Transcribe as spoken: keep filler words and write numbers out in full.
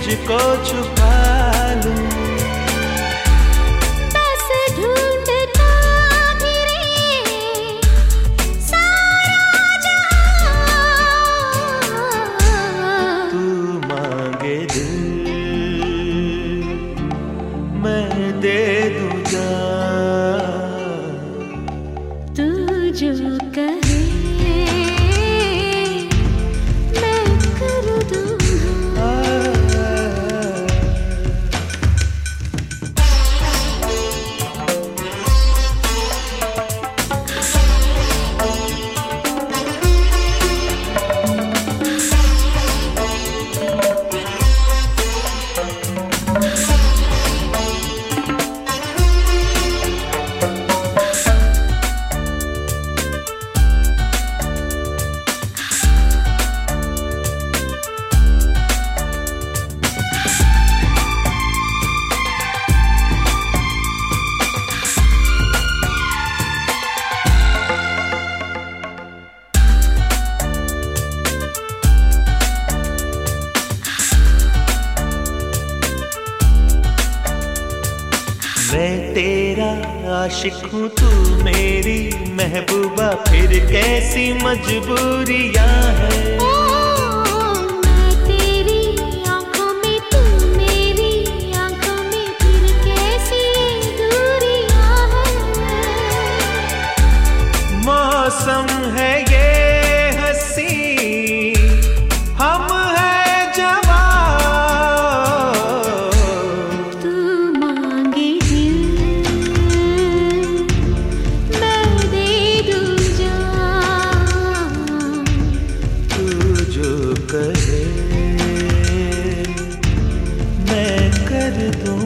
तुझको छुपा लूं। बस ढूंढता फिरे सारा जहां। तू मांगे दिल मैं दे दूं जान। तू जो कहे मैं कर दूंगा। मैं तेरा आशिक हूँ तू मेरी महबूबा, फिर कैसी मजबूरियाँ हैं। ओ मैं तेरी आंखों में तू मेरी आंखों में, फिर कैसी दूरियां हैं। मौसम है ये हंसी हम है जवान। तू मांगे दिल मैं दे दूं जान। तू जो कहे मैं कर दूं।